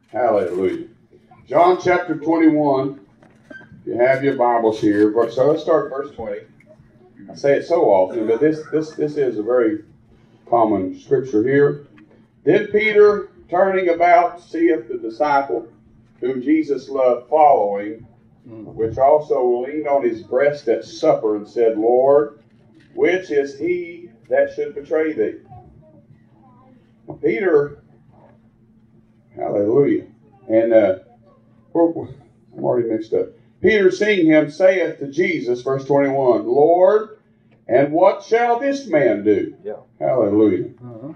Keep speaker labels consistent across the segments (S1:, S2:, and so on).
S1: Hallelujah. John chapter 21. If you have your Bibles here, so let's start verse 20. I say it so often, but this is a very common scripture here. Then Peter, turning about, seeth the disciple whom Jesus loved following, which also leaned on his breast at supper and said, Lord, which is he that should betray thee? Peter, hallelujah. And I'm already mixed up. Peter, seeing him, saith to Jesus, verse 21, Lord, and what shall this man do?
S2: Yeah.
S1: Hallelujah.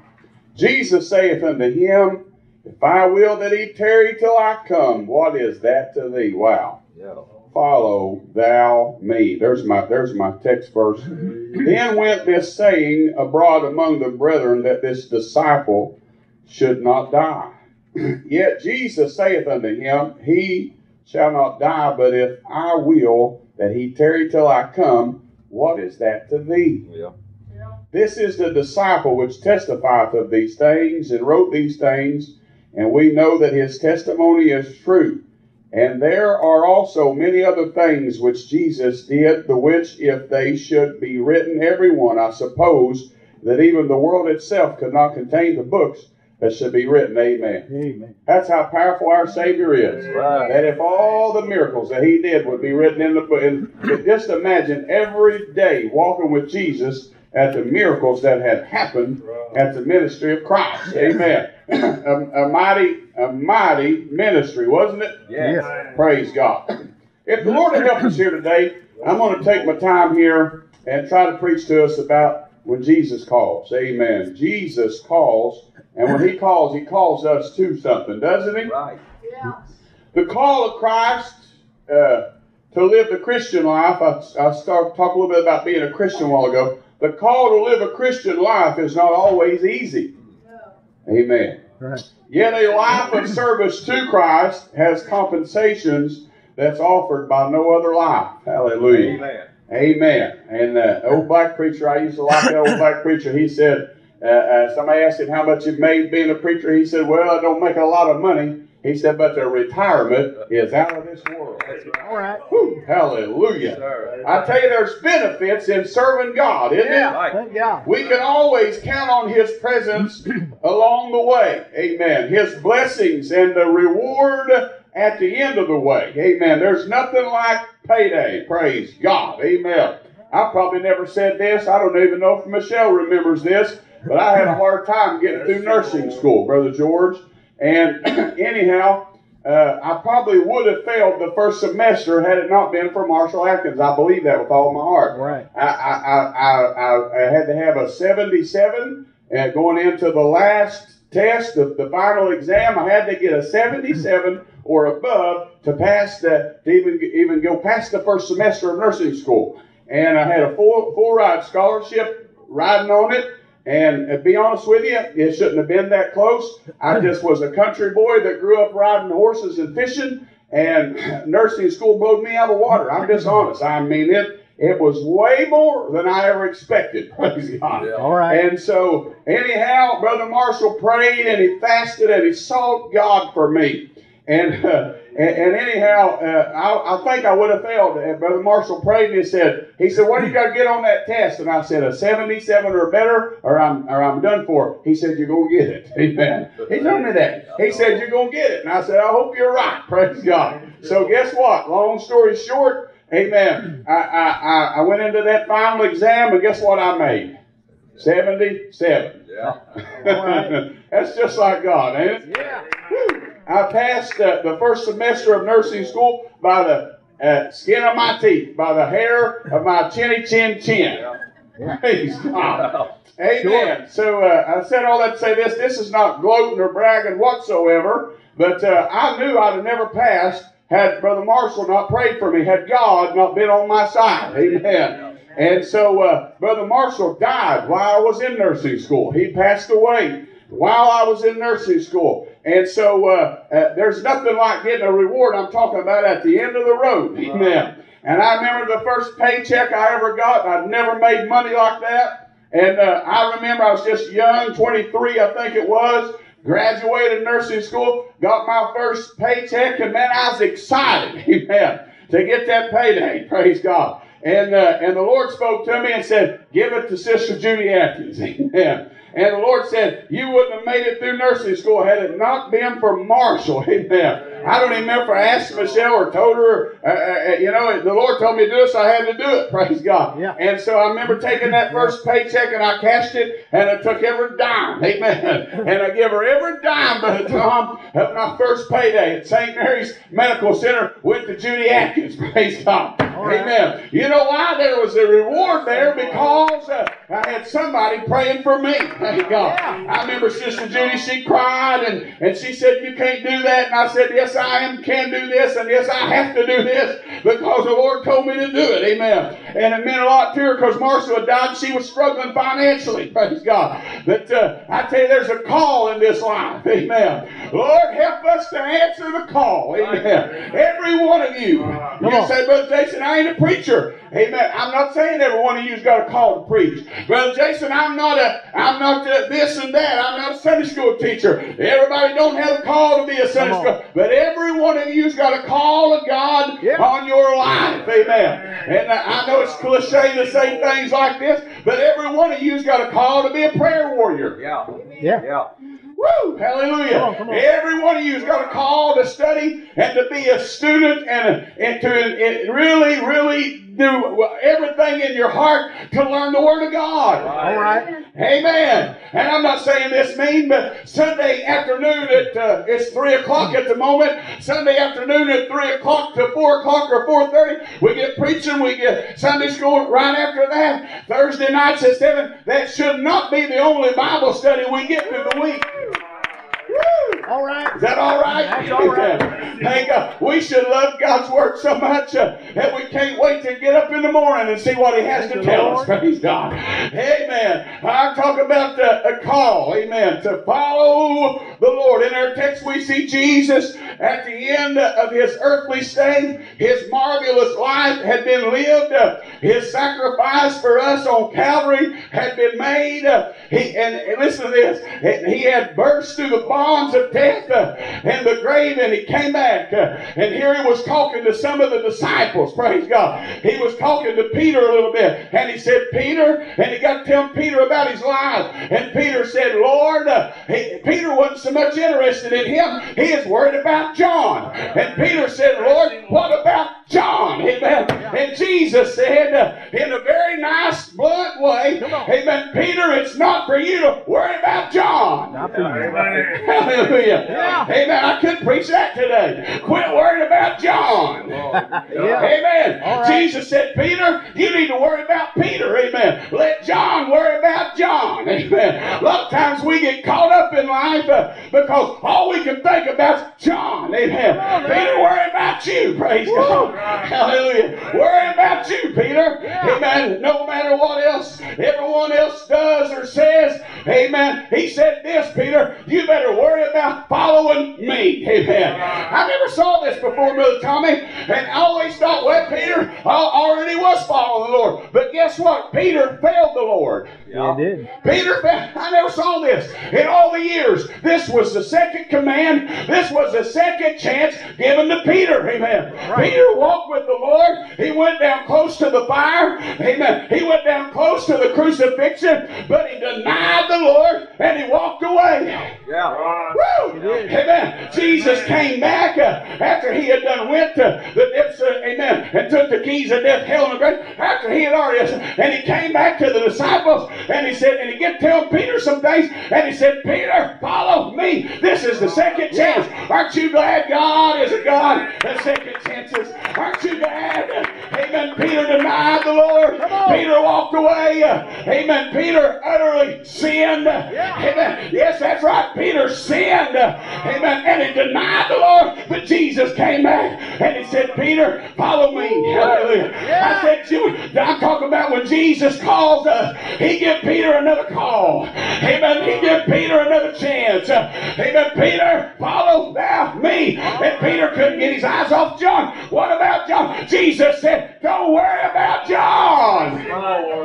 S1: Jesus saith unto him, If I will that he tarry till I come, what is that to thee? Wow.
S2: Yeah.
S1: Follow thou me. There's my text verse. Then went this saying abroad among the brethren that this disciple should not die. Yet Jesus saith unto him, He shall not die, but if I will that he tarry till I come, what is that to thee?
S2: Yeah.
S1: This is the disciple which testifieth of these things and wrote these things, and we know that his testimony is true. And there are also many other things which Jesus did, the which if they should be written every one, I suppose that even the world itself could not contain the books that should be written. Amen.
S3: Amen.
S1: That's how powerful our Savior is.
S2: Right.
S1: That if all the miracles that he did would be written in the book, and just imagine every day walking with Jesus at the miracles that had happened at the ministry of Christ. Amen. A mighty ministry, wasn't it?
S2: Yes.
S1: Praise God. If the Lord will help us here today, I'm going to take my time here and try to preach to us about when Jesus calls. Amen. Jesus calls, and when he calls us to something, doesn't he?
S2: Right.
S4: Yeah.
S1: The call of Christ to live the Christian life, I started talk a little bit about being a Christian a while ago. The call to live a Christian life is not always easy. Amen.
S3: Right.
S1: Yet a life of service to Christ has compensations that's offered by no other life. Hallelujah.
S2: Amen.
S1: Amen. And old black preacher, I used to like that old black preacher. He said, somebody asked him how much he made being a preacher. He said, well, I don't make a lot of money. He said, but the retirement is out of this world.
S3: All right.
S1: Whew, hallelujah.
S2: Sir.
S1: I tell you, there's benefits in serving God, isn't it?
S2: Right.
S3: Thank God.
S1: We can always count on His presence along the way. Amen. His blessings and the reward at the end of the way. Amen. There's nothing like payday. Praise God. Amen. I probably never said this. I don't even know if Michelle remembers this, but I had a hard time getting through nursing school, Brother George. And anyhow, I probably would have failed the first semester had it not been for Marshall Atkins. I believe that with all my heart.
S3: Right.
S1: I had to have a 77, and going into the last test, the final exam, I had to get a 77 or above to pass to even go past the first semester of nursing school. And I had a full ride scholarship riding on it. And to be honest with you, it shouldn't have been that close. I just was a country boy that grew up riding horses and fishing, and nursing school blowed me out of the water. I'm just honest. I mean, it was way more than I ever expected. Praise God.
S2: Yeah.
S3: All right.
S1: And so, anyhow, Brother Marshall prayed and he fasted and he sought God for me. And anyhow, I think I would have failed. Brother Marshall prayed and he said, what do you got to get on that test? And I said, a 77 or better, or I'm done for. He said, you're going to get it. Amen. He told me that. He said, you're going to get it. And I said, I hope you're right. Praise God. So guess what? Long story short, amen. I went into that final exam, and guess what I made? 77.
S2: Yeah.
S1: That's just like God, ain't it?
S3: Yeah.
S1: Whew. I passed the first semester of nursing school by the skin of my teeth, by the hair of my chinny chin chin.
S3: Yeah.
S1: Praise God. Amen. So I said all that to say this. This is not gloating or bragging whatsoever, but I knew I'd have never passed had Brother Marshall not prayed for me, had God not been on my side. Amen. And so Brother Marshall died while I was in nursing school. He passed away while I was in nursing school. And so there's nothing like getting a reward I'm talking about at the end of the road. Amen. And I remember the first paycheck I ever got. I'd never made money like that. And I remember I was just young, 23 I think it was. graduated nursing school, got my first paycheck, and man, I was excited, amen, to get that payday, praise God. And the Lord spoke to me and said, give it to Sister Judy Atkins, amen. And the Lord said, you wouldn't have made it through nursing school had it not been for Marshall, amen. I don't even remember if I asked Michelle or told her, the Lord told me to do it, so I had to do it, praise God. Yeah. And so I remember taking that first paycheck and I cashed it, and I took every dime, amen. And I give her every dime by the time of my first payday at St. Mary's Medical Center went to Judy Atkins, praise God. Right. Amen. You know why? There was a reward there because I had somebody praying for me. Thank God. Yeah. I remember Sister Judy, she cried and she said, you can't do that. And I said, yes, I can do this, and yes, I have to do this because the Lord told me to do it. Amen. And it meant a lot to her because Marcia had died and she was struggling financially. Praise God. But I tell you, there's a call in this life. Amen. Lord, help us to answer the call. Amen. Every one of you. You say, Brother Jason, I ain't a preacher. Amen. I'm not saying every one of you's got a call to preach. Brother Jason, I'm not this and that. I'm not a Sunday school teacher. Everybody don't have a call to be a Sunday school. But every one of you's got a call of God on your life. Amen. And I know it's cliche to say things like this, but every one of you's got a call to be a prayer warrior. Yeah. Woo! Hallelujah. Come on. Every one of you has got a call to study and to be a student and to really, really do everything in your heart to learn the Word of God. All right. Amen. And I'm not saying this mean, but Sunday afternoon it's 3 o'clock at the moment. Sunday afternoon at 3 o'clock to 4 o'clock or 4:30, we get preaching, we get Sunday school right after that. Thursday nights at 7. That should not be the only Bible study we get through the week. Woo! All right. Is that all right? That's all right. Thank God. We should love God's Word so much that we can't wait to get up in the morning and see what He has to tell us. Praise God. Amen. I'm talking about a call, amen, to follow the Lord. In our text, we see Jesus at the end of His earthly stay. His marvelous life had been lived. His sacrifice for us on Calvary had been made. And listen to this. He had burst through the bonds of death and the grave, and He came back. And here He was talking to some of the disciples. Praise God. He was talking to Peter a little bit. And He said, Peter, and He got to tell Peter about his life. And Peter said, Lord, Peter wasn't so much interested in him. He is worried about John. And Peter said, Lord, what about John? Amen. And Jesus said, in a very nice, blunt way, amen, Peter, it's not for you to worry about John. Hallelujah. Yeah. Amen. I couldn't preach that today. Quit worrying about John. Amen. Right. Jesus said, Peter, you need to worry about Peter. Amen. Let John worry about John. Amen. A lot of times we get caught up in life because all we can think about is John. Amen. Peter, worry about you. Praise God. Hallelujah. Worry about you, Peter. Amen. No matter what else everyone else does or says. Amen. He said this, Peter, you better worry about following me. Amen. I never saw this before, Brother Tommy, and I always thought, well, Peter already was following the Lord. But guess what? Peter failed the Lord. Yeah, he did. Peter failed. I never saw this in all the years. This was the second command. This was the second chance given to Peter. Amen. Right. Peter walked with the Lord. He went down close to the fire. Amen. He went down close to the crucifixion, but he denied the Lord and he walked away. Yeah. Woo! Amen. Jesus came back after he had done went to the depths, amen, and took the keys of death, hell, and the grave. After he had already, and he came back to the disciples, and he said, and he get tell Peter some things, and he said, Peter, follow me. This is the second chance. Aren't you glad God is a God of second chances? Aren't you glad? Amen. Peter denied the Lord. Peter walked away. Amen. Peter utterly sinned. Amen. Yes, that's right. Peter sinned. Amen. And he denied the Lord. But Jesus came back and he said, Peter, follow me. Hallelujah. I said, I'm talking about when Jesus calls us, he give Peter another call. Amen. He give Peter another chance. Amen. Peter, follow thou me. And Peter couldn't get his eyes off John. What about John? Jesus said, don't worry about John.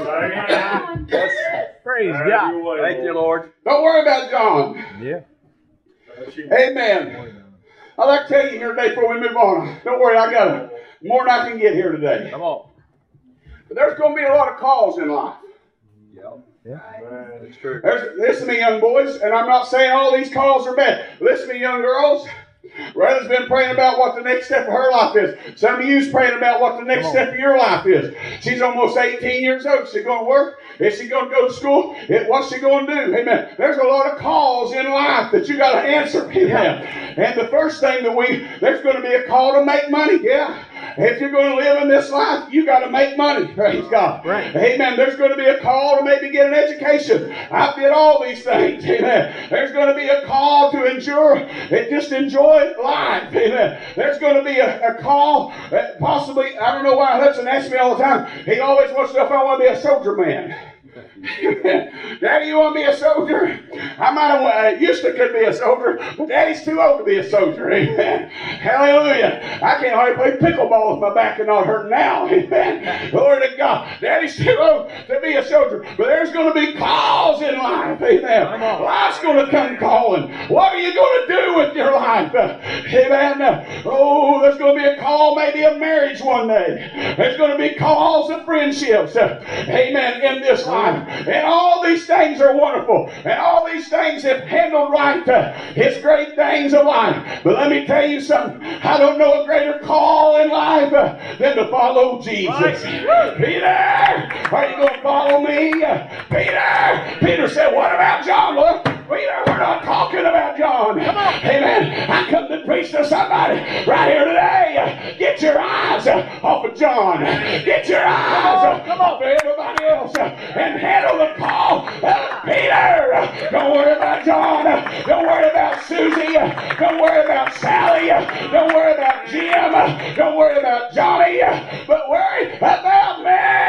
S2: Praise God.
S3: Thank you, Lord.
S1: Don't worry about John.
S2: Yeah.
S1: Amen. I'd like to tell you here today before we move on. Don't worry, I got more than I can get here today.
S2: Come on.
S1: But there's going to be a lot of calls in life.
S2: Yeah, that's true.
S1: Listen to me, young boys, and I'm not saying all these calls are bad. Listen to me, young girls. Rhonda's been praying about what the next step of her life is. Some of you's praying about what the next step of your life is. She's almost 18 years old. Is she going to work? Is she going to go to school? What's she going to do? Amen. There's a lot of calls in life that you got to answer. Amen. And the first thing there's going to be a call to make money. Yeah. If you're going to live in this life, you got to make money. Praise God.
S2: Right.
S1: Amen. There's going to be a call to maybe get an education. I did all these things. Amen. There's going to be a call to endure and just enjoy life. Amen. There's going to be a call that possibly, I don't know why Hudson asks me all the time. He always wants to know if I want to be a soldier man. Daddy, you want to be a soldier? I used to could be a soldier, but Daddy's too old to be a soldier. Amen. Hallelujah. I can't hardly play pickleball with my back and not hurting now. Amen. Glory to God. Daddy's too old to be a soldier, but there's going to be calls in life. Amen. Life's going to come calling. What are you going to do with your life? Amen. Oh, there's going to be a call maybe of marriage one day. There's going to be calls of friendships. Amen. In this life. And all these things are wonderful. And all these things, if handled right, it's great things of life. But let me tell you something. I don't know a greater call in life than to follow Jesus. Right. Peter, are you going to follow me? Peter said, what about John? Look, Peter, we're not talking about John. Amen. I come to preach to somebody right here today. Get your eyes off of John. Get your eyes off of everybody else. And handle the call of Peter. Don't worry about John. Don't worry about Susie. Don't worry about Sally. Don't worry about Jim. Don't worry about Johnny. But worry about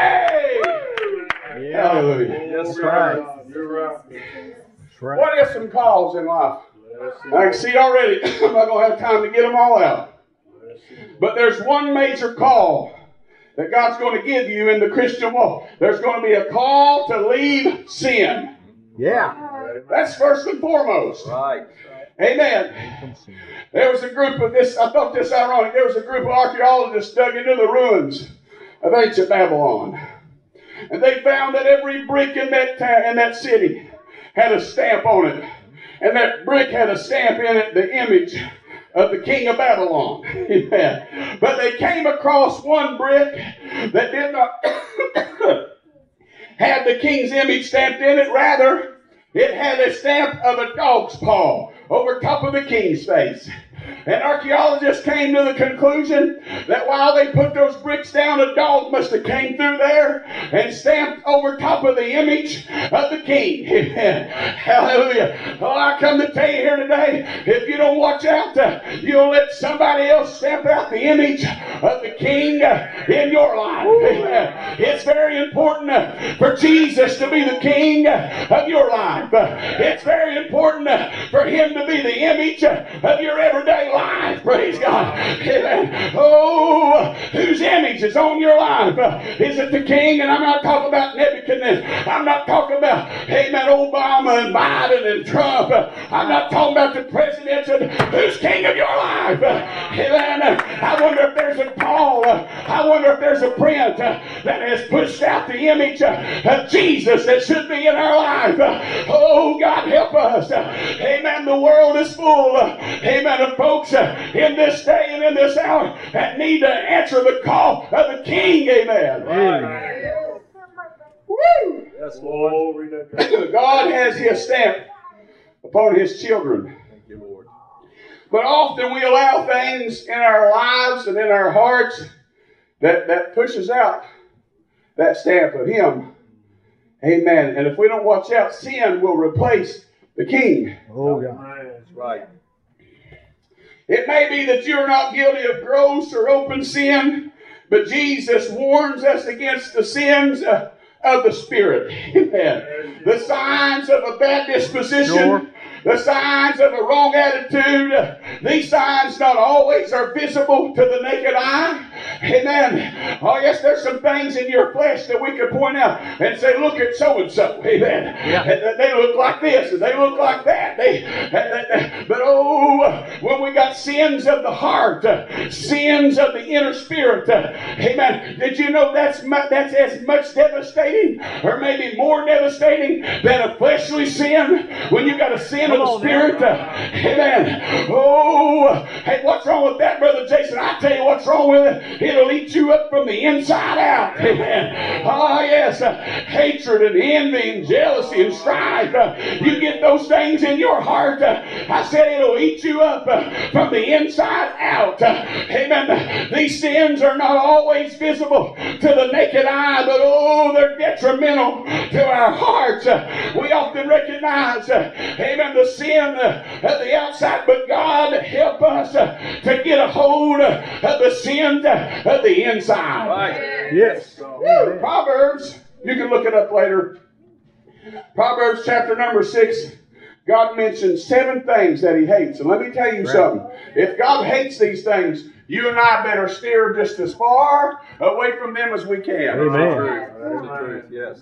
S1: me.
S2: Yeah.
S1: Hallelujah.
S2: That's right.
S3: You're right.
S2: That's right.
S1: What are some calls in life? I can see already. I'm not going to have time to get them all out. But there's one major call that God's going to give you in the Christian walk. There's going to be a call to leave sin.
S2: Yeah.
S1: That's first and foremost.
S2: Right.
S1: Amen. There was a group of this, I thought this ironic, there was a group of archaeologists dug into the ruins of ancient Babylon. And they found that every brick in that city had a stamp on it. And that brick had a stamp in it, the image of the king of Babylon. Amen. But they came across one brick that did not have the king's image stamped in it. Rather, it had a stamp of a dog's paw over top of the king's face. And archaeologists came to the conclusion that while they put those bricks down, a dog must have came through there and stamped over top of the image of the king. Hallelujah. Oh, I come to tell you here today, if you don't watch out, you'll let somebody else stamp out the image of the king in your life. It's very important for Jesus to be the king of your life. It's very important for him to be the image of your everyday life. Praise God. Amen. Oh, whose image is on your life? Is it the king? And I'm not talking about Nebuchadnezzar. I'm not talking about, amen, Obama and Biden and Trump. I'm not talking about the presidents. Who's king of your life? Amen. I wonder if there's a Paul. I wonder if there's a print that has pushed out the image of Jesus that should be in our life. Oh, God help us. Amen. The world is full, amen, of folks in this day and in this hour that need to answer the call of the King. Amen.
S2: Right.
S1: Woo!
S2: Yes, Lord.
S1: God has his stamp upon his children.
S2: Thank you, Lord.
S1: But often we allow things in our lives and in our hearts that pushes out that stamp of him. Amen. And if we don't watch out, sin will replace the king.
S2: Oh, God. That's right.
S1: It may be that you're not guilty of gross or open sin, but Jesus warns us against the sins of the Spirit. Amen. The signs of a bad disposition. Sure. The signs of a wrong attitude. These signs not always are visible to the naked eye. Amen. Oh, yes, there's some things in your flesh that we could point out and say, look at so-and-so. Amen. Yeah. They look like this and they look like that. But oh, when we got sins of the heart, sins of the inner spirit, amen. Did you know that's as much devastating or maybe more devastating than a fleshly sin when you got a sin of the spirit? Amen. Oh, hey, what's wrong with that, Brother Jason? I tell you what's wrong with it. It'll eat you up from the inside out. Amen. Oh, yes. Hatred and envy and jealousy and strife. You get those things in your heart. I said it'll eat you up from the inside out. Amen. These sins are not always visible to the naked eye, but oh, they're detrimental to our hearts. We often recognize, amen, the sin at the outside, but God help us to get a hold of the sin of the inside.
S2: Right.
S1: Yes. Proverbs, you can look it up later. Proverbs chapter number 6. God mentions 7 things that he hates. And let me tell you something. If God hates these things, you and I better steer just as far away from them as we can.
S2: Amen. That's the truth. Yes.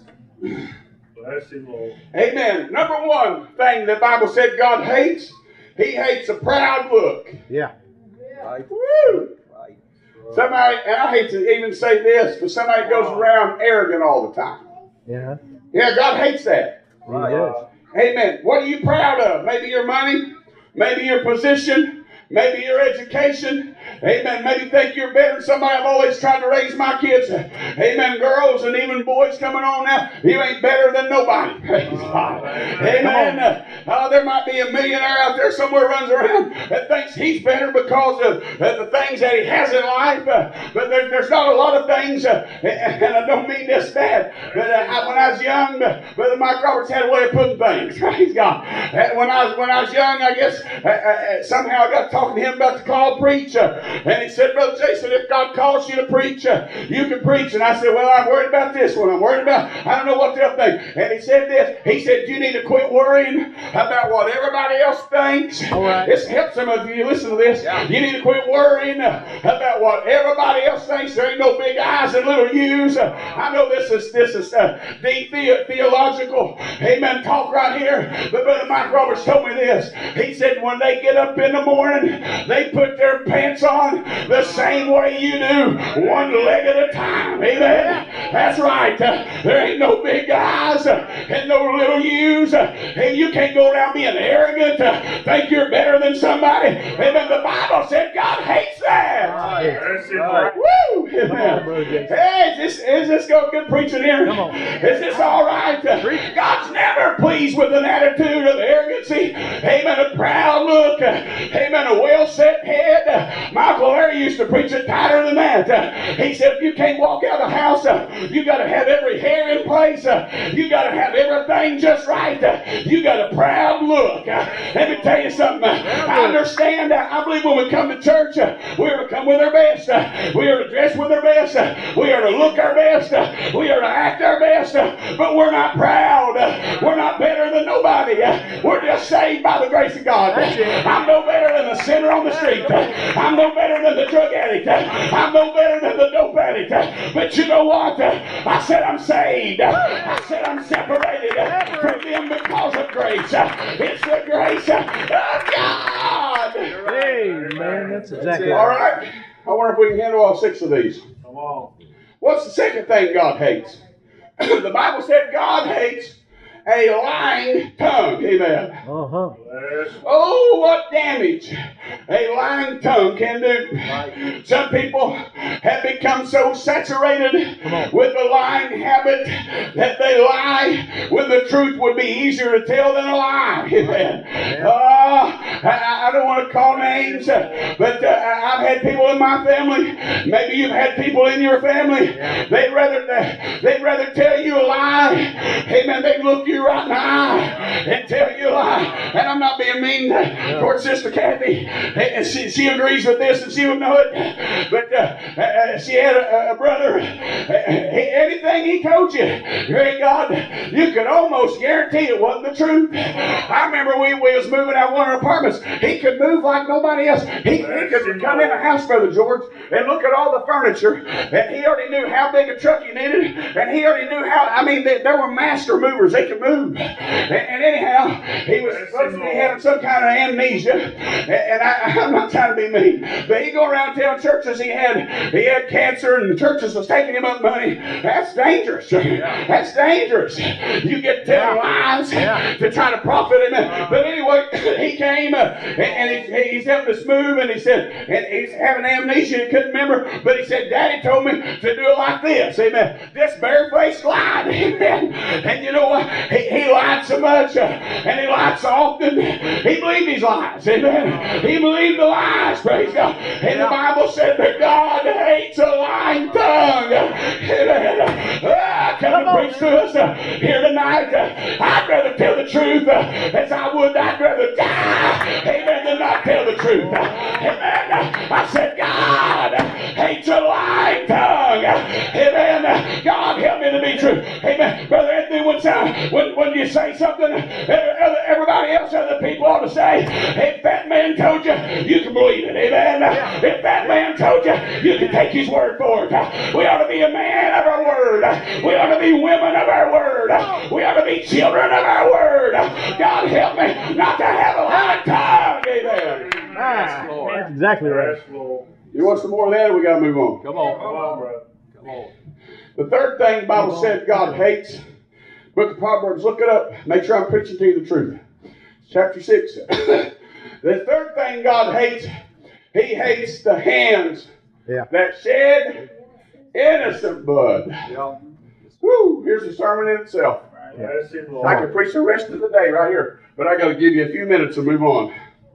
S2: Bless you, Lord.
S1: Amen. Number 1 thing the Bible said God hates, he hates a proud look.
S3: Yeah.
S2: Right.
S1: Woo!
S2: Right.
S1: Somebody, and I hate to even say this, but somebody goes around arrogant all the time.
S3: Yeah.
S1: Yeah, God hates that.
S2: Right.
S1: Amen. What are you proud of? Maybe your money, maybe your position, maybe your education. Amen. Maybe think you're better than somebody. I've always tried to raise my kids. Amen. Girls and even boys coming on now. You ain't better than nobody. Praise God. Amen. There might be a millionaire out there somewhere runs around that thinks he's better because of the things that he has in life. But there's not a lot of things, and I don't mean this bad, but when I was young, Brother Mike Roberts had a way of putting things. Praise God. When I was young, I guess somehow I got talking to him about the call to preach. And he said, Brother Jason, if God calls you to preach, you can preach. And I said, well, I'm worried about this one. I'm worried about, I don't know what they'll think. And he said this. He said, you need to quit worrying about what everybody else thinks.
S3: All right.
S1: This helps some of you. Listen to this.
S2: Yeah.
S1: You need to quit worrying about what everybody else thinks. There ain't no big I's and little U's. I know this is deep theological, amen, talk right here. But Brother Mike Roberts told me this. He said, when they get up in the morning, they put their pants on the same way you do, one leg at a time. Amen. That's right. There ain't no big eyes and no little U's. And you can't go around being arrogant, think you're better than somebody. Amen. The Bible said God hates that.
S2: That's it. Right.
S1: Woo! Amen. Hey, is this good preaching here?
S3: Come on.
S1: Is this all right? God's never pleased with an attitude of arrogancy. Amen. A proud look. Amen. A well-set head. Michael Larry used to preach it tighter than that. He said, if you can't walk out of the house, you got to have every hair in place. You got to have everything just right. You got a proud look. Let me tell you something. I understand. I believe when we come to church, we are to come with our best. We are to dress with our best. We are to look our best. We are to act our best. But we're not proud. We're not better than nobody. We're just saved by the grace of God. I'm no better than the sinner on the street. I'm no better than the drug addict. I'm no better than the dope addict. But you know what? I said I'm saved. I said I'm separated from them because of grace. It's the grace of God.
S3: Amen. That's exactly
S1: All
S3: right.
S1: right. I wonder if we can handle all 6 of these.
S2: Come on.
S1: What's the second thing God hates? The Bible said God hates a lying tongue. Amen.
S3: Uh-huh.
S2: Yes.
S1: Oh, what damage a lying tongue can do. Some people have become so saturated with the lying habit that they lie when the truth would be easier to tell than a lie. Amen. I don't want to call names, but I've had people in my family. Maybe you've had people in your family. They'd rather tell you a lie. Amen. They look you right in the eye and tell you a lie. And I'm not being mean towards Sister Kathy. And she agrees with this and she would know it. But She had a brother. Anything he told you, great God, you could almost guarantee it wasn't the truth. I remember we was moving out of one of our apartments. He could move like nobody else. He could come in the house, Brother George, and look at all the furniture, and he already knew how big a truck you needed, and he already knew how, I mean, there were master movers. They could move. And anyhow, he was supposed to be having some kind of amnesia, and I'm not trying to be mean, but he'd go around telling churches he had cancer, and the churches was taking him up money. That's dangerous. That's dangerous. You get telling lies to try to profit him. But anyway, he came and he's having this move, and he said, and he's having amnesia, he couldn't remember, but he said, Daddy told me to do it like this. Amen. This barefaced lied. Amen. And you know what? He lied so much, and he lied so often. He believed these lies. Amen. He believed the lies. Praise God. And the Bible said that God hates a lying tongue. Amen. Come and preach to us here tonight. I'd rather tell the truth as I would. I'd rather die, amen, than not tell the truth. Amen. I said, God hates a lying tongue. Amen. God help me to be true. Amen. Brother Anthony, when you say something, everybody else, other people ought to say, if that man told you, you can believe it. Amen. If that man told you, you can take his word for it. We ought to be a man of our word. We ought to be women of our word. We ought to be children of our word. God help me not to have a lying tongue. Amen.
S3: That's exactly right.
S1: You want some more of that, or we got to move on?
S2: Come on, brother. Come on.
S1: The third thing the Bible said God hates, Book of Proverbs, look it up. Make sure I'm preaching to you the truth. Chapter 6. The third thing God hates, He hates the hands that shed innocent blood.
S2: Yeah.
S1: Woo! Here's a sermon in itself. I could preach the rest of the day right here, but I got to give you a few minutes to move on.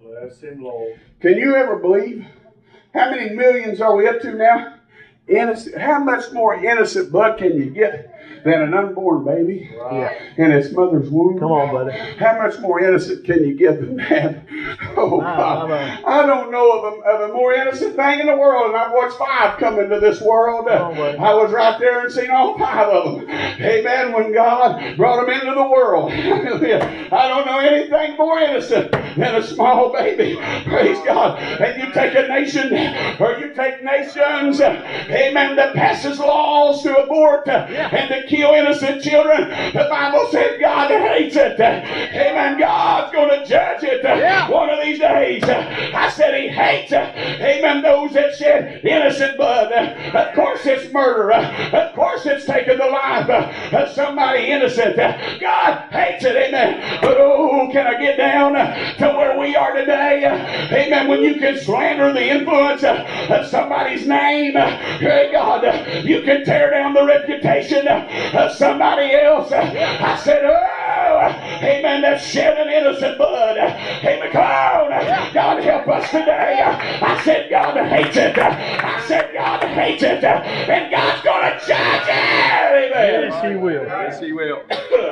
S1: Can you ever believe how many millions are we up to now? Innocent. How much more innocent blood can you get than an unborn baby in its mother's womb?
S3: Come on, buddy.
S1: How much more innocent can you get than that? Oh, God. I don't know of a more innocent thing in the world, and I've watched 5 come into this world. I was right there and seen all 5 of them. Amen. When God brought them into the world. I don't know anything more innocent than a small baby. Praise God. And you take a nation, or you take nations, amen, that passes laws to abort and to kill innocent children. The Bible said God hates it. Amen. God's going to judge it one of these days. I said He hates, amen, those that shed innocent blood. Of course it's murder. Of course it's taking the life of somebody innocent. God hates it. Amen. But oh, can I get down to where we are today? Amen. When you can slander the influence of somebody's name, great God, you can tear down the reputation of somebody else. I said, oh, amen, that's shedding innocent blood. Amen, come on. God help us today. I said God hates it. I said God hates it. And God's going to judge it. Amen.
S3: Yes, He will.
S2: Yes, He will.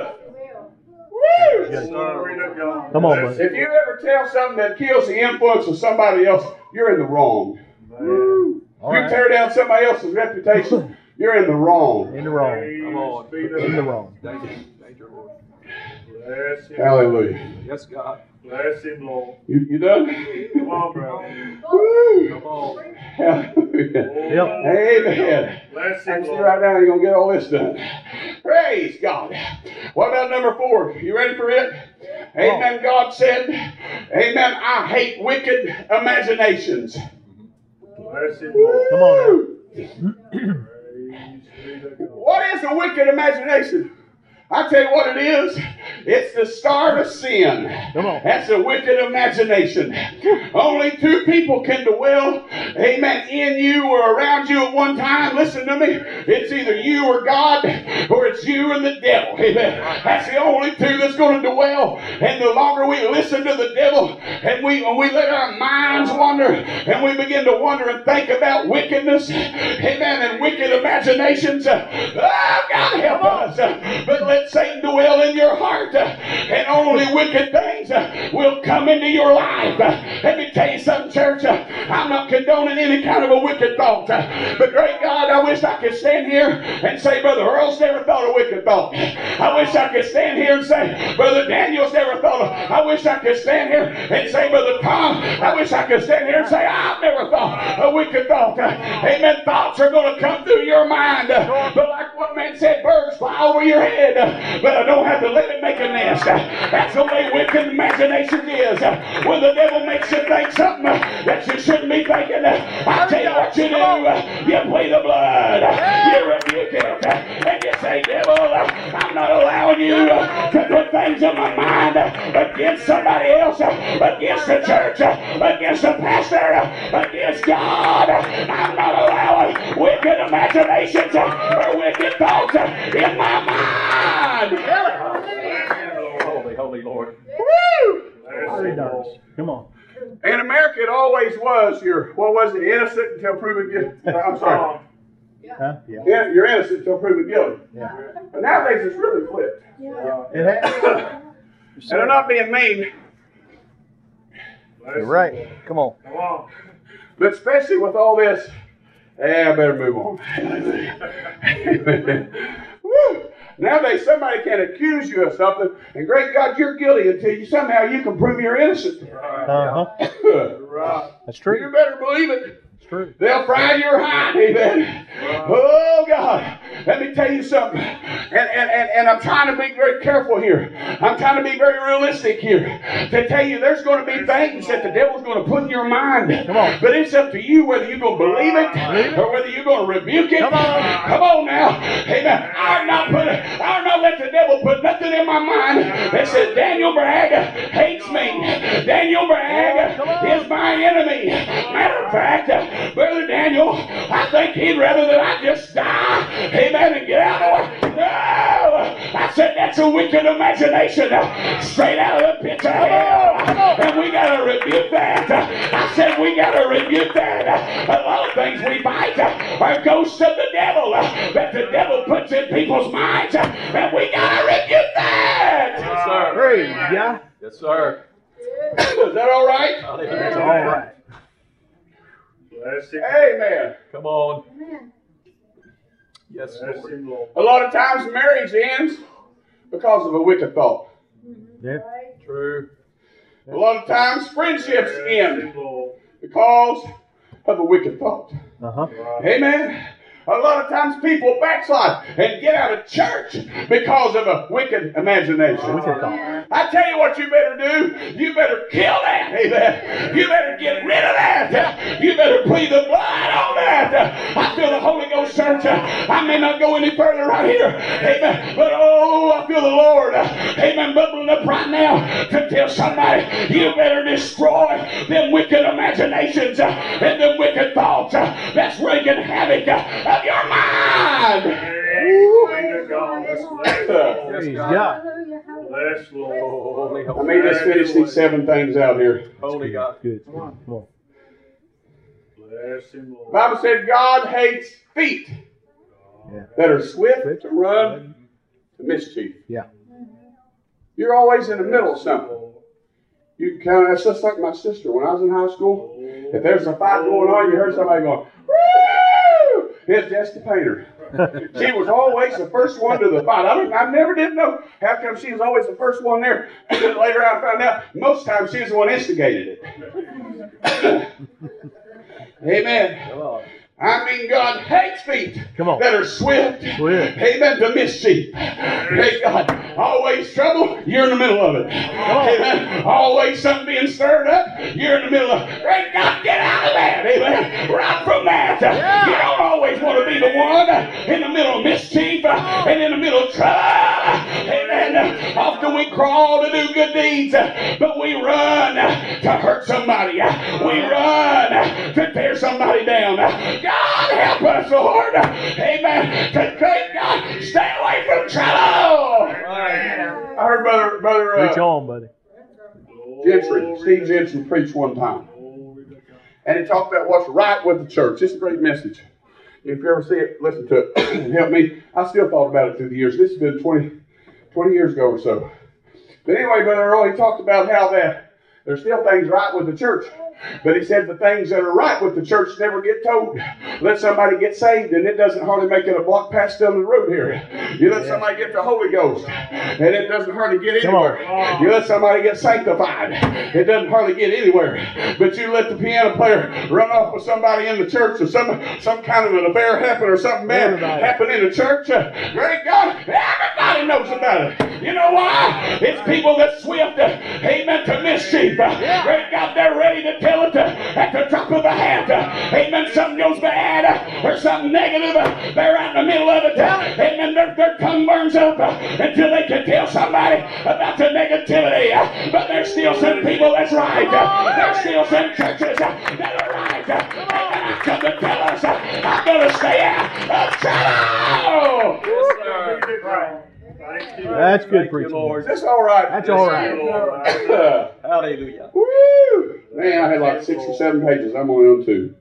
S3: Yes. Come on, buddy.
S1: If you ever tell something that kills the influence of somebody else, you're in the wrong.
S3: All
S1: You
S3: right.
S1: tear down somebody else's reputation, you're in the wrong.
S3: In the wrong.
S2: Come on.
S3: In the wrong.
S2: Danger, Lord.
S1: Hallelujah.
S2: Yes, God.
S4: Bless Him, Lord.
S1: You done?
S4: Come on, brother.
S1: Woo.
S2: Come on.
S1: Hallelujah.
S3: Yep.
S1: Amen.
S4: Bless Him,
S1: And see
S4: Lord.
S1: right now, you're going to get all this done. Praise God. What about number 4? You ready for it? Amen. God said, amen, I hate wicked imaginations.
S4: Bless Him, Lord.
S3: Come on now.
S1: What is a wicked imagination? I tell you what it is. It's the start of sin.
S3: Come on.
S1: That's a wicked imagination. Only 2 people can dwell, amen, in you or around you at one time. Listen to me. It's either you or God, or it's you and the devil. Amen. That's the only 2 that's going to dwell. And the longer we listen to the devil, and we let our minds wander, and we begin to wonder and think about wickedness, amen, and wicked imaginations, oh, God help us. But let Satan dwell in your heart, and only wicked things will come into your life. Let me tell you something, church. I'm not condoning any kind of a wicked thought. But great God, I wish I could stand here and say, Brother Earl's never thought a wicked thought. I wish I could stand here and say, Brother Daniel's never thought of. I wish I could stand here and say, Brother Tom, I wish I could stand here and say, I've never thought a wicked thought. Amen. Thoughts are going to come through your mind. But like one man said, birds fly over your head. But I don't have to let it make a nest. That's the way wicked imagination is. When the devil makes you think something that you shouldn't be thinking, I tell you what you do. You plead the blood. You rebuke it. And you say, devil, I'm not allowing you to put things in my mind against somebody else, against the church, against the pastor, against God. I'm not allowing wicked imaginations or wicked thoughts in my mind.
S2: Holy, holy Lord.
S1: Woo!
S3: Already done. Come on.
S1: In America, it always was what was it, innocent until proven guilty. I'm sorry.
S3: Huh? Yeah.
S1: Yeah, you're innocent until proven guilty.
S3: Yeah.
S1: But nowadays it's really flipped.
S3: It has.
S1: And I'm not being mean,
S3: You're right. Come on.
S4: Come on.
S1: but especially with all this, I better move on. Woo! Nowadays, somebody can accuse you of something, and great God, you're guilty until you can prove you're innocent.
S3: Uh-huh.
S4: Right.
S3: That's
S1: You
S3: true.
S1: better believe it.
S3: It's true.
S1: They'll fry your hide, amen. Oh God, let me tell you something. And I'm trying to be very careful here. I'm trying to be very realistic here. To tell you there's going to be things that the devil's going to put in your mind.
S3: Come on.
S1: But it's up to you whether you're going to believe it or whether you're going to rebuke it.
S3: Come on.
S1: Come on now. Amen. I'll not let the devil put nothing in my mind that says Daniel Bragg hates me. Daniel Bragg is my enemy. Matter of fact, Brother Daniel, I think he'd rather that I just die. Amen. And get out of the way. No! I said that's a wicked imagination. Straight out of the pits of hell. And we got to rebuke that. I said we got to rebuke that. A lot of things we fight are ghosts of the devil that the devil puts in people's minds. And we got to rebuke that.
S2: Yes, sir.
S3: Praise God.
S2: Yes, sir.
S1: Is that all right?
S3: It's all right.
S4: Bless him.
S1: Amen.
S2: Come on. Yes,
S4: Bless
S2: Lord.
S4: him, Lord.
S1: A lot of times marriage ends because of a wicked thought.
S3: Yeah.
S2: True.
S1: A lot of times friendships
S4: Bless
S1: end
S4: him, Lord.
S1: because of a wicked thought.
S3: Uh-huh.
S1: Amen. A lot of times people backslide and get out of church because of a wicked imagination.
S3: Wicked thought.
S1: I tell you what you better do. You better kill that. Amen. You better get rid of that. You better plead the blood on that. I feel the Holy Ghost, church. I may not go any further right here. Amen. But oh, I feel the Lord. Amen. Bubbling up right now to tell somebody you better destroy them wicked imaginations and them wicked thoughts that's wreaking havoc of your mind.
S4: Praise God. Bless Lord.
S3: Praise
S2: God.
S3: God.
S4: Bless Lord.
S2: Holy,
S1: I
S2: holy,
S1: may just finish these 7 things out here.
S2: holy God.
S3: Good. Come on.
S4: Bless him,
S1: The
S4: Lord.
S1: Bible said God hates feet
S3: Yeah.
S1: that are swift to run to mischief.
S3: Yeah.
S1: You're always in the middle of something. You can kind of, that's just like my sister. When I was in high school, if there's a fight going on, you heard somebody going, woo! It's just the painter. She was always the first one to the fight. I never did know how come she was always the first one there. Later on I found out most times she was the one instigated it. Amen.
S2: Come on.
S1: I mean, God hates feet
S3: Come on.
S1: that are swift.
S3: Swift.
S1: Amen. To mischief. Praise God. Always trouble, you're in the middle of it. Amen. Always something being stirred up, you're in the middle of it. Praise God, get out of that. Amen. Run from that. You don't always want to be the one in the middle of mischief and in the middle of trouble. Amen. Often we crawl to do good deeds, but we run to hurt somebody. We run to tear somebody down. God help us, Lord. Amen. To great God, stay away from trouble. I heard Brother
S3: Reach on, buddy.
S1: Gentry, Steve Gentry preached one time. And he talked about what's right with the church. It's a great message. If you ever see it, listen to it. Help me. I still thought about it through the years. This has been 20 years ago or so. But anyway, Brother Earl, he talked about how that there's still things right with the church. But he said the things that are right with the church never get told. Let somebody get saved, and it doesn't hardly make it a block past down the road here. You let somebody get the Holy Ghost, and it doesn't hardly get anywhere. You let somebody get sanctified, it doesn't hardly get anywhere. But you let the piano player run off with somebody in the church, or some kind of an affair happen, or something bad happen in the church. Great God, everybody knows about it. You know why? It's people that swift, amen, to mischief. Great God, they're ready to tell it at the drop of a hat. Amen. Something goes bad or something negative. They're right in the middle of it. Amen. Their tongue burns up until they can tell somebody about the negativity. But there's still some people that's right. There's still some churches that are right. Amen. I come to tell us I'm going to stay out of trouble.
S3: That's good preaching.
S1: Is this all right?
S3: That's all right.
S2: Hallelujah.
S1: Woo! Man, I had like 67 pages. I'm only on 2.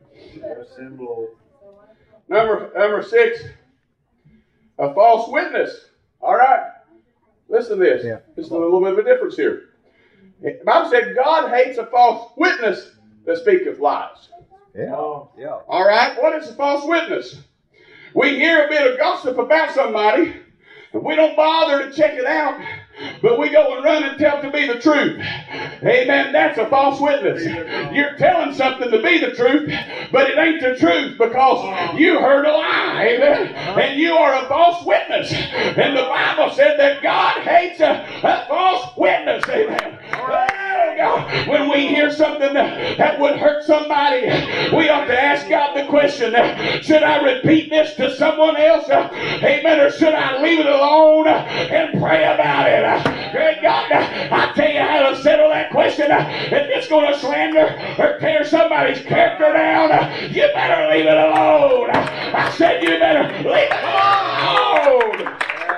S1: Number 6, a false witness. All right. Listen to this.
S3: Yeah.
S1: There's a little bit of a difference here. The Bible said God hates a false witness that speaketh lies.
S3: Yeah.
S1: All right. What is a false witness? We hear a bit of gossip about somebody, and we don't bother to check it out, but we go and run and tell it to be the truth. Amen. That's a false witness. You're telling something to be the truth, but it ain't the truth because you heard a lie. Amen. And you are a false witness. And the Bible said that God hates a false witness. Amen. Oh, God. When we hear something that would hurt somebody, we ought to ask God the question, should I repeat this to someone else? Amen. Or should I leave it alone and pray about it? Great God, I tell you how to settle that question. If it's going to slander or tear somebody's character down, you better leave it alone. I said you better leave it alone.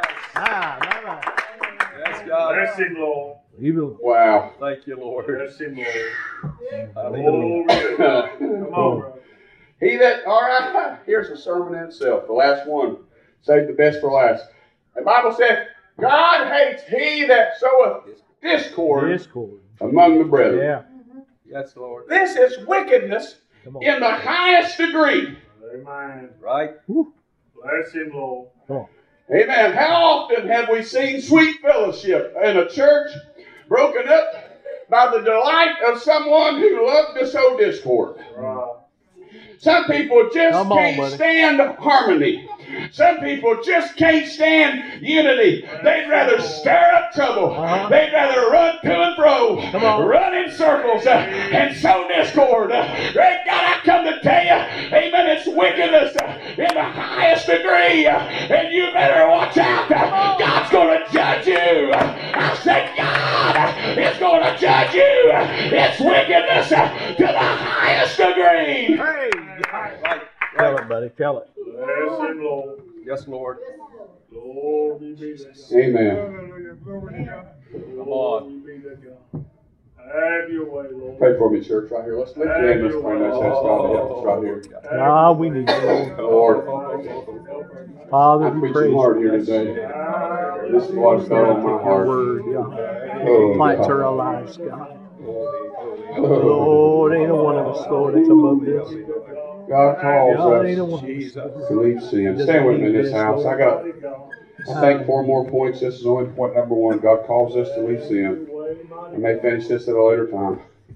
S2: Yes, God.
S4: Bless him, Lord.
S1: Wow.
S2: Thank you, Lord.
S4: Bless him, Lord.
S2: Hallelujah.
S4: Come on, brother.
S1: All right, here's a sermon in itself. The last one. Save the best for last. The Bible said, God hates he that soweth discord among the brethren.
S3: Yeah.
S2: Yes, Lord.
S1: This is wickedness in the highest degree.
S4: Amen.
S2: Right?
S4: Bless him, Lord.
S1: Amen. How often have we seen sweet fellowship in a church broken up by the delight of someone who loved to sow discord?
S4: Right.
S1: Some people just can't stand harmony. Some people just can't stand unity. They'd rather stir up trouble. They'd rather run to and fro, run in circles, and sow discord. Great God, I come to tell you, amen, it's wickedness in the highest degree, and you better watch out. God's going to judge you. I said God is going to judge you. It's wickedness to the highest degree.
S3: Hey.
S2: Right.
S3: Tell it, buddy. Tell it.
S4: Bless him, Lord.
S2: Yes, Lord.
S4: Glory be to God.
S1: Amen.
S4: Hallelujah. Glory to God.
S2: Come on.
S4: Glory be to God. Have your way, Lord.
S1: Pray for me, church, right here. Let's lift your hand. Let's pray. Let's ask God to help us right here.
S3: Ah, we need you.
S1: Lord,
S3: Father,
S1: I'm
S3: we praise
S1: preaching hard
S3: you.
S1: here today. This is what's going on in my
S3: Your
S1: heart.
S3: word, God.
S1: Oh,
S3: Apply it to
S1: God.
S3: our lives, God.
S1: Oh,
S3: Lord, ain't no one of us, Lord, that's above this.
S1: God
S3: God,
S1: calls
S3: ain't no
S1: us
S3: one of us.
S1: to leave sin. Stand with me in this house. I think 4 more points. This is only point number 1. God calls us to leave sin. I may finish this at a later time.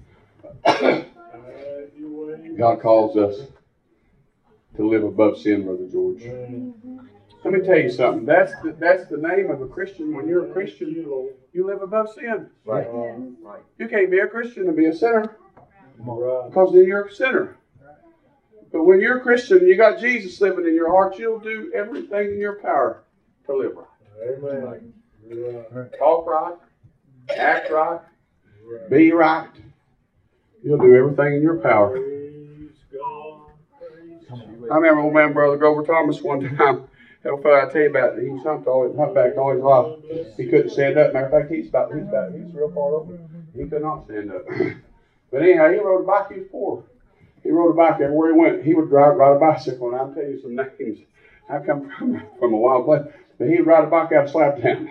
S1: God calls us to live above sin, Brother George. Let me tell you something. That's the name of a Christian. When you're a Christian, you live above sin.
S2: Right.
S1: You can't be a Christian and be a sinner because then you're a sinner. But when you're a Christian and you got Jesus living in your heart, you'll do everything in your power to live right.
S4: Amen.
S1: Talk right, act right, be right. You'll do everything in your power.
S4: Praise God.
S1: I remember old man Brother Grover Thomas one time. That fellow I tell you about, he humped back all his life. He couldn't stand up. Matter of fact, he's real far over. He could not stand up. But anyhow, he rode a bike. He was poor. He rode a bike everywhere he went. He would ride a bicycle, and I'll tell you some names. I come from a wild place. But he would ride a bike out of Slaptown.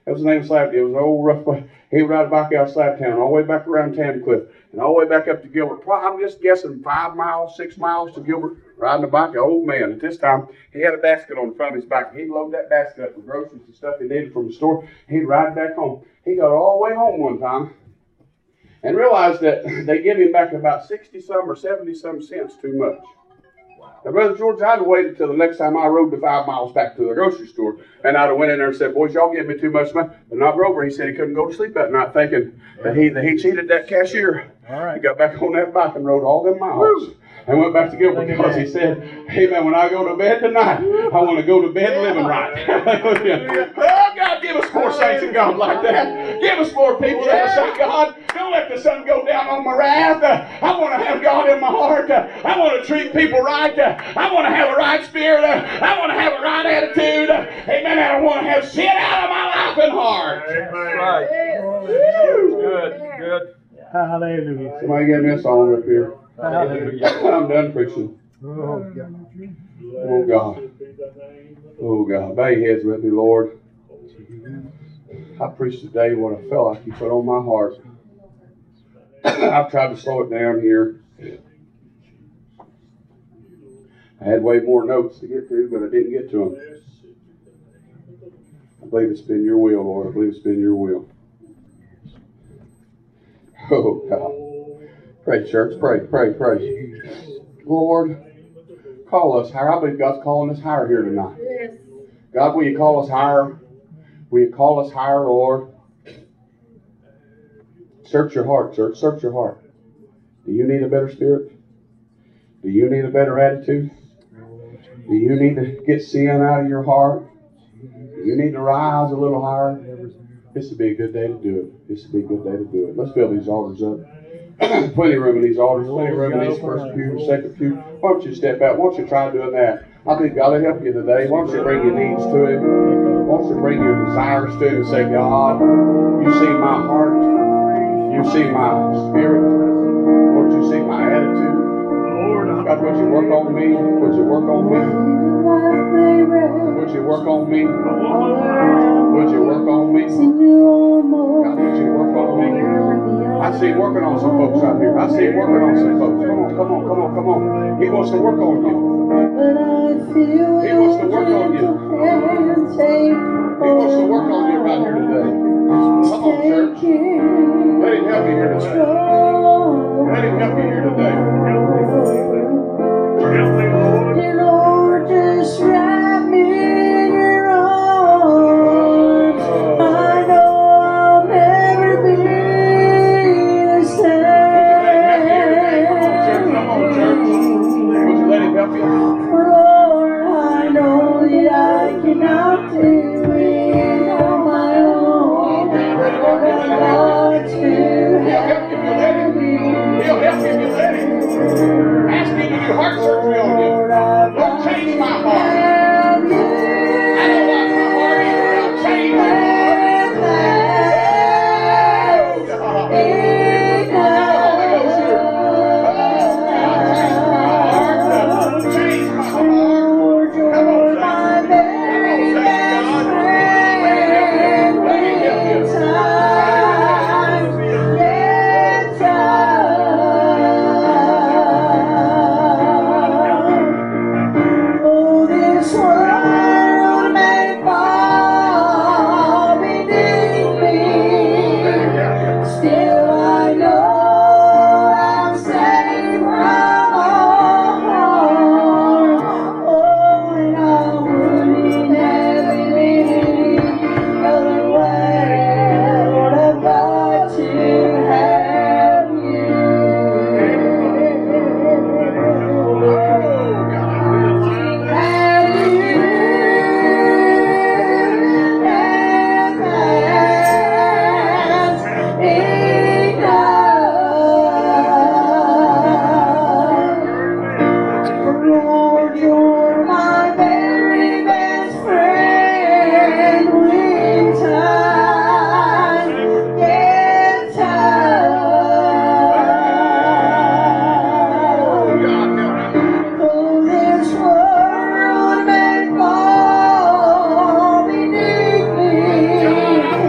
S1: That was the name of Slap. It was an old rough place. He would ride a bike out of Slaptown, all the way back around Tamcliff, and all the way back up to Gilbert. I'm just guessing 5 miles, 6 miles to Gilbert, riding a bike. An old man. At this time, he had a basket on the front of his bike. He'd load that basket up with groceries and stuff he needed from the store. He'd ride back home. He got all the way home one time and realized that they give him back about 60-some or 70-some cents too much. Now, Brother George, I'd have waited till the next time I rode the 5 miles back to the grocery store, and I'd have went in there and said, boys, y'all give me too much money. But not Grover. He said he couldn't go to sleep that night thinking that he cheated that cashier.
S3: All right.
S1: He got back on that bike and rode all them miles. And went back to Gilbert because he said, hey man, when I go to bed tonight, I want to go to bed living right. Oh God, give us more saints of God like that. Give us more people that will say, God, don't let the sun go down on my wrath. I want to have God in my heart. I want to treat people right. I want to have a right spirit. I want to have a right attitude. Amen. I don't want to have sin out of my life and heart.
S2: Right. Good. Good.
S3: Hallelujah.
S1: Somebody get me a song up here.
S3: Hallelujah.
S1: I'm done preaching.
S3: Oh, God.
S1: Oh God. Oh God. Bow your heads with me, Lord. I preached today what I felt like you put on my heart. I've tried to slow it down here. I had way more notes to get to, but I didn't get to them. I believe it's been your will, Lord. I believe it's been your will. Oh God. Pray, church. Pray. Lord, call us higher. I believe God's calling us higher here tonight. God, will you call us higher? Will you call us higher, Lord? Search your heart, church. Search your heart. Do you need a better spirit? Do you need a better attitude? Do you need to get sin out of your heart? Do you need to rise a little higher? This would be a good day to do it. This would be a good day to do it. Let's build these altars up. Plenty of room in these altars, plenty of room in these first pew, second pew. Why don't you step out? Why don't you try doing that? I think God will help you today. Why don't you bring your needs to Him? Why don't you bring your desires to Him and say, God, you see my heart. You see my spirit. Lord, you see my attitude. God, would you work on me? Would you work on me? Would you work on me? Would you work on me? God, would you work on me? I see Him working on some folks out here. I see Him working on some folks. Come on. He wants to work on you. He wants to work on you. He wants to work on you right here today. Come on, church. Let Him help you here today. Let Him help you here today.
S5: Lord, just wrap me in your arms. I know I'll never be the same.
S1: Come on, church. Would you let Him help you?
S5: Lord, I know that I cannot do it on my own. But I've got to have you.
S1: He'll help you if you let Him. Ask Him to do heart surgery on you. Lord, change my heart. I don't like my heart either. I'll change my heart. Oh, God. The Holy Ghost here. Oh, God, change my heart. Change my heart. Come on, saints. Come on, saints. God. Let me help you. Let me help you.
S5: Still I know I'm saved from all harm. Oh, and I wouldn't have it any other way. Lord, I've got to have you. Lord, you're my very best friend when times get tough. Oh, this world may fall beneath me.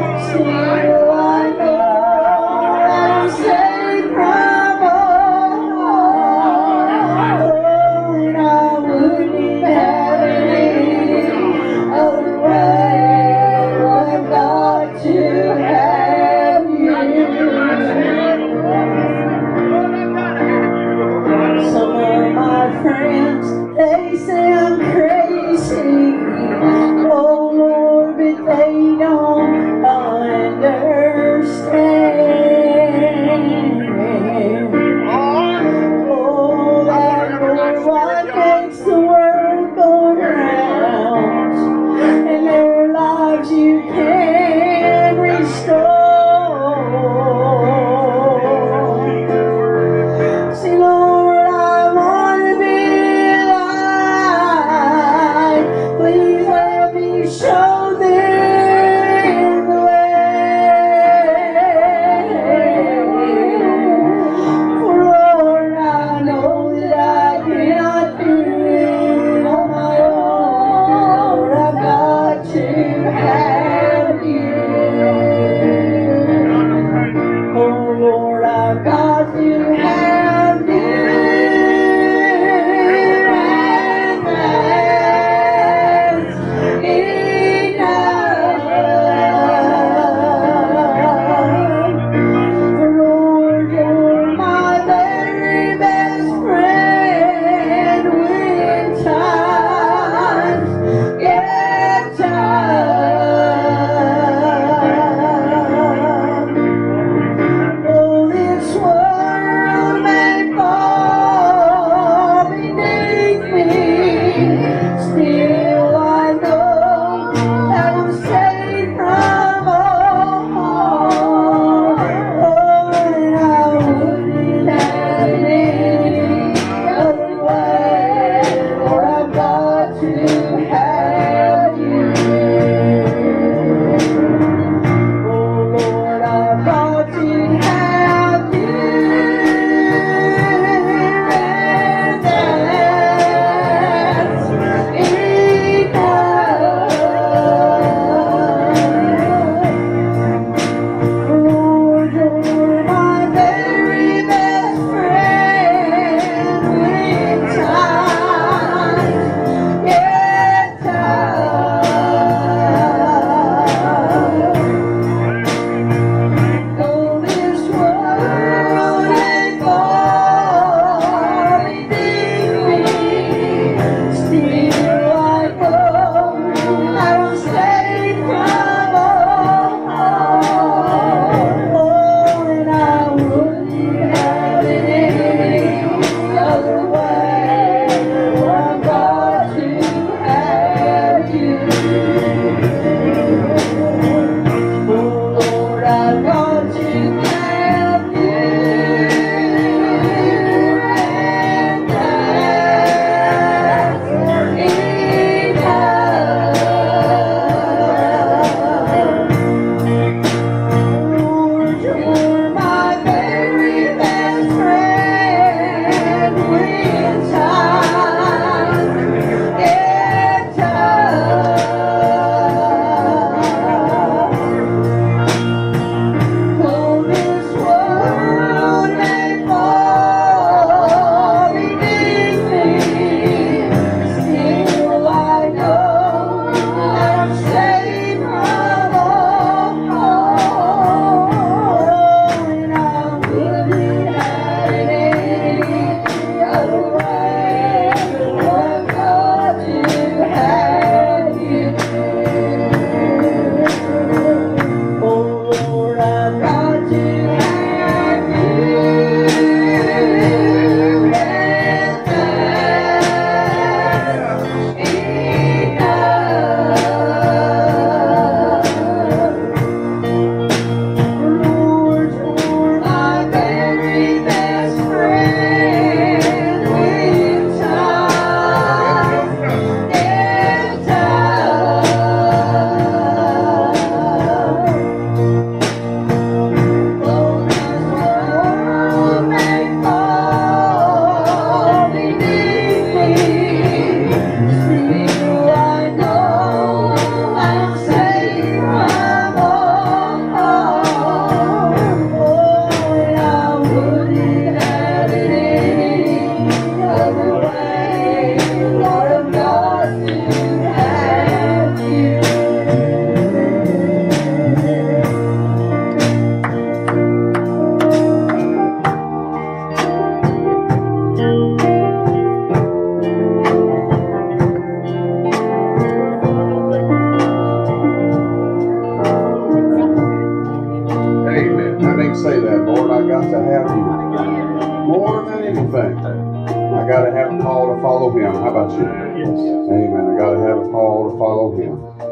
S1: follow him. How about you?
S3: Yes.
S1: Amen. I got to have a call to follow him.